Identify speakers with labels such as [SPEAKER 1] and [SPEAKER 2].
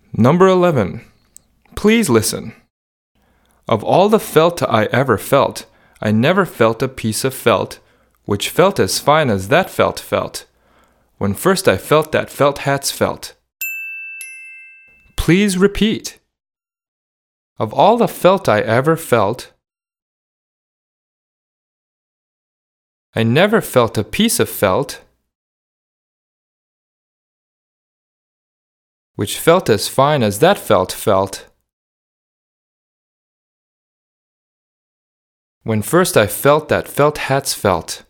[SPEAKER 1] Number 11. Please listen. Of all the felt I ever felt, I never felt a piece of felt which felt as fine as that felt felt, when first I felt that felt hat's felt. Please repeat. Of all the felt I ever felt, I never felt a piece of felt which felt as fine as that felt felt, when first I felt that felt hat's felt.